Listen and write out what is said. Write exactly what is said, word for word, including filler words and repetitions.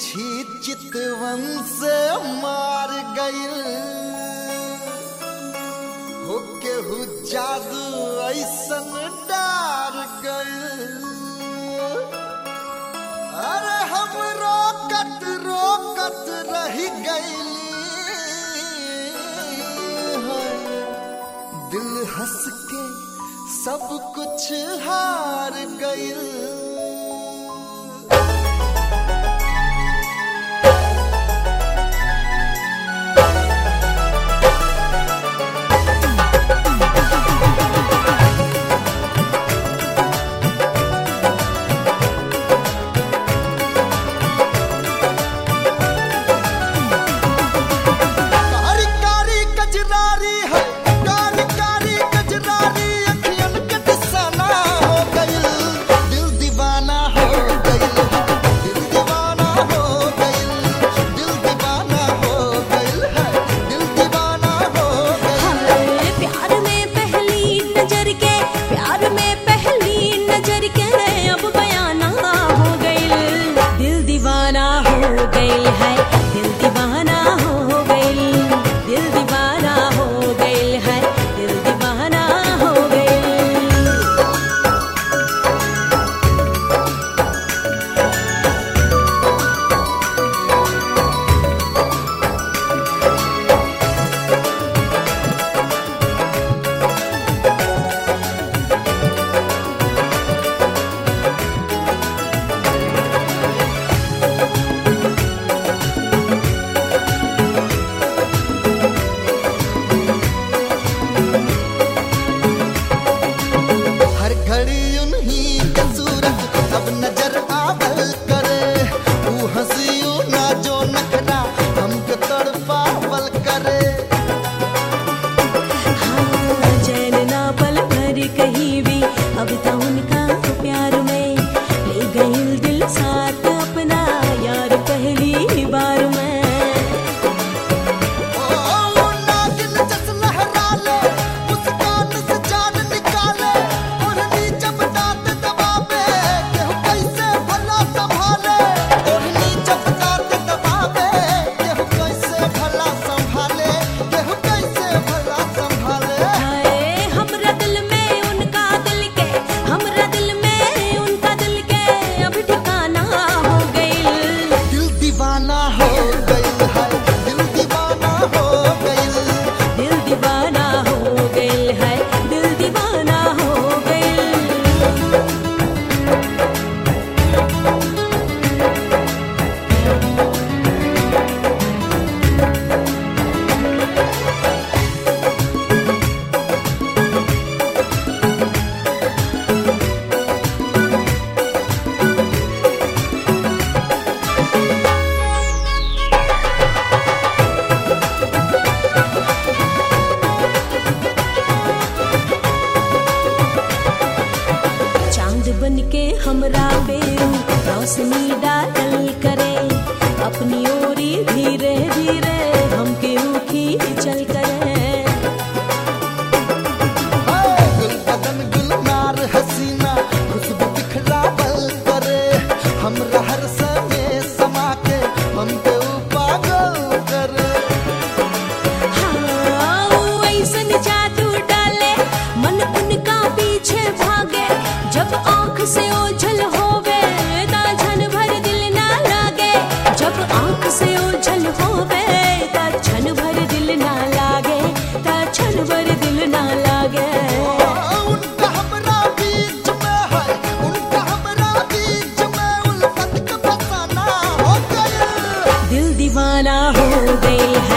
तिरछी चितवन से मार गइल हो केहू जादू ऐसन डार गइल। अरे हम रोकत रोकत रह गइली दिल हंस के सब कुछ हार गइल। बनके हमरा पे रोशनी डाल करे अपनी ओरी धीरे धीरे हमके उखी चल करे। गुल बदन गुलनार हसीना खुशबू बिखरा बल करे हमरा हर समय समा के हमके पागल करे। हाँ ऐसन जादू डाले मन उनका पीछे भागे जब आँख से ओझल होवे ता क्षण भर दिल ना लागे। जब आँख से ओझल होवे ता क्षण भर दिल ना लागे ता क्षण भर दिल ना लागे। उनका हमरा बीच में है उनका हमरा बीच में उल्फत का फसाना हो गया। दिल दीवाना हो गई है।